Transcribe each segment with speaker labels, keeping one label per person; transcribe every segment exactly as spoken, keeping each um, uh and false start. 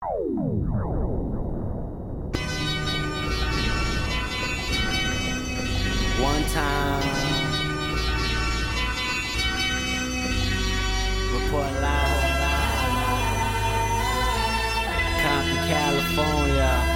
Speaker 1: One time, report live, Compton, California.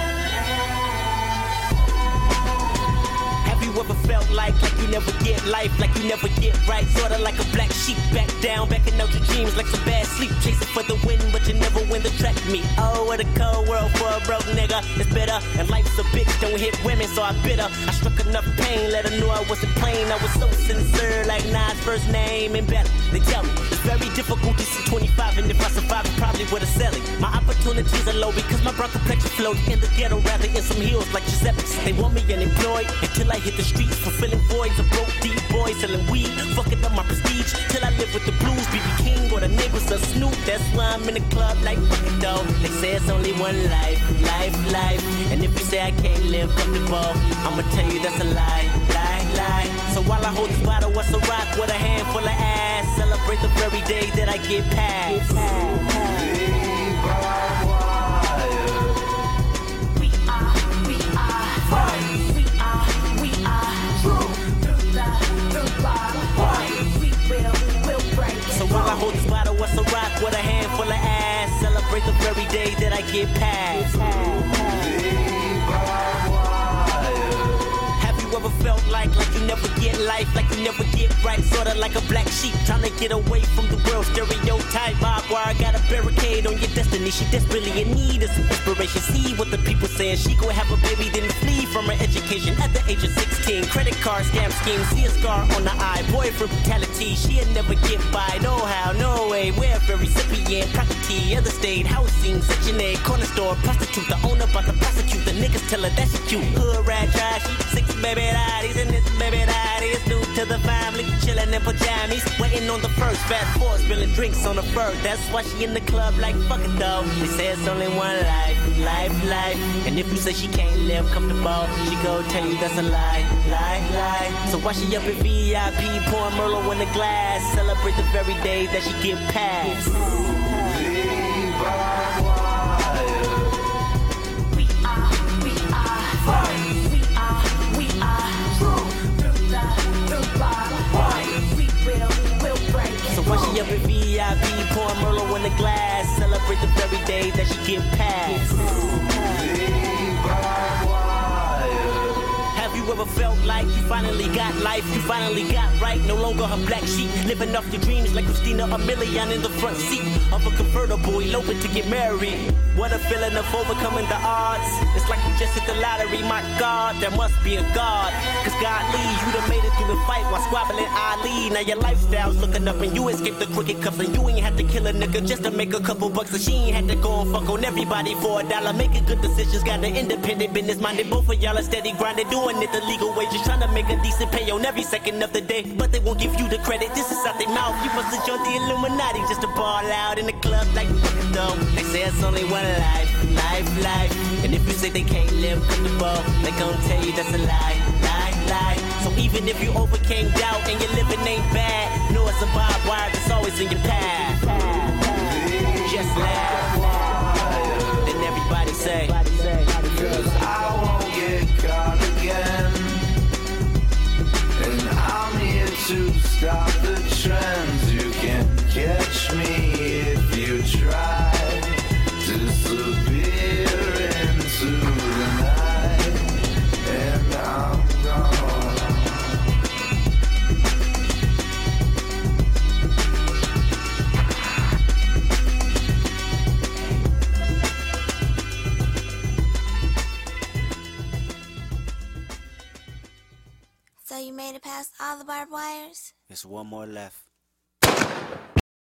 Speaker 1: Have you ever felt like, like you never get life, like you never get right? Sorta like a black sheep, back down, backing out your dreams like some bad sleep. Chasing for the win, but you never win the track meet. Oh, what a cold world for a broke nigga. It's bitter, and life's a bitch, don't hit women, so I bit her. I struck enough pain, let her know I wasn't plain. I was so sincere, like Nas' first name and better. They tell me it's very difficult to see twenty-five, and if I survive, I probably would've sell it. My opportunities are low because my brown complexion floats in the ghetto, rather in some hills like Giuseppe's. They want me unemployed until I hit the streets, fulfilling voids of broke deep boys selling weed, fucking up my prestige till I live with the blues. B B King or the neighbors of Snoop, that's why I'm in the club like fucking though. They say it's only one life, life, life, and if you say I can't live comfortable, I'ma tell you that's a lie, lie, lie. So while I hold this bottle, what's a rock with a handful of ass? Celebrate the very day that I get past. We are, we are, we are, we are true. The bottom line, we will, will break it. So while I hold this bottle, what's a rock with a handful of ass? Celebrate the very day that I get past. Ever felt like, like you never get life, like you never get right, sorta like a black sheep trying to get away from the world stereotype. Barbed wire got a barricade on your destiny. She desperately in need of some inspiration. See what the people saying. She gon' have a baby, then flee from her education at the age of sixteen. Credit card scam scheme, see a scar on the eye. Boyfriend brutality, she'll never get by. No how, no way. Welfare recipient, property, other state, housing, section eight, corner store, prostitute. The owner about to prosecute. The niggas tell her that she cute. Hood rat trash, six baby daddies, and this baby daddy is new to the family, chillin' in pajamas, waiting on the first fast four, spilling drinks on the fur. That's why she in the club like fuck it though. They say it's only one life, life, life, and if you say she can't live comfortable, she gon' tell you that's a lie, lie, lie. So why she up in V I P, pouring Merlot in the glass, celebrate the very day that she get past. We are, we are, we are, we are true. The bottom line, we will, will break it. So why she up in V I P, pouring Merlot in the glass, celebrate the very day that she get past. Have you ever felt like you finally got life, you finally got right? No longer her black sheep, living off your dreams like Christina Aguilera in the front seat of a convertible, eloping to get married. What a feeling of overcoming the odds. It's like you just hit the lottery, my God, there must be a God. Cause God leads you done made it through the fight while squabbling Ali. Now your lifestyle's looking up and you escaped the crooked cuffs, and you ain't had to kill a nigga just to make a couple bucks. And she ain't had to go and fuck on everybody for a dollar. Making good decisions, got an independent business minded. Both of y'all are steady grinding, doing it the legal way, just trying to make a decent pay on every second of the day. But they won't give you the credit, this is out their mouth. You must have joined the Illuminati just to ball out in the club like fucking though. They say it's only one life, life, life, and if you say they can't live comfortable, they gon' tell you that's a lie, lie, lie. So even if you overcame doubt and your living ain't bad, know it's a barbed wire that's always in your path. Just laugh, then everybody say,
Speaker 2: cause I won't get caught again, and I'm here to stop the trends. You can catch me if you try. Disappear into the night, and I'm gone.
Speaker 3: So you made it past all the barbed wires?
Speaker 1: There's one more left.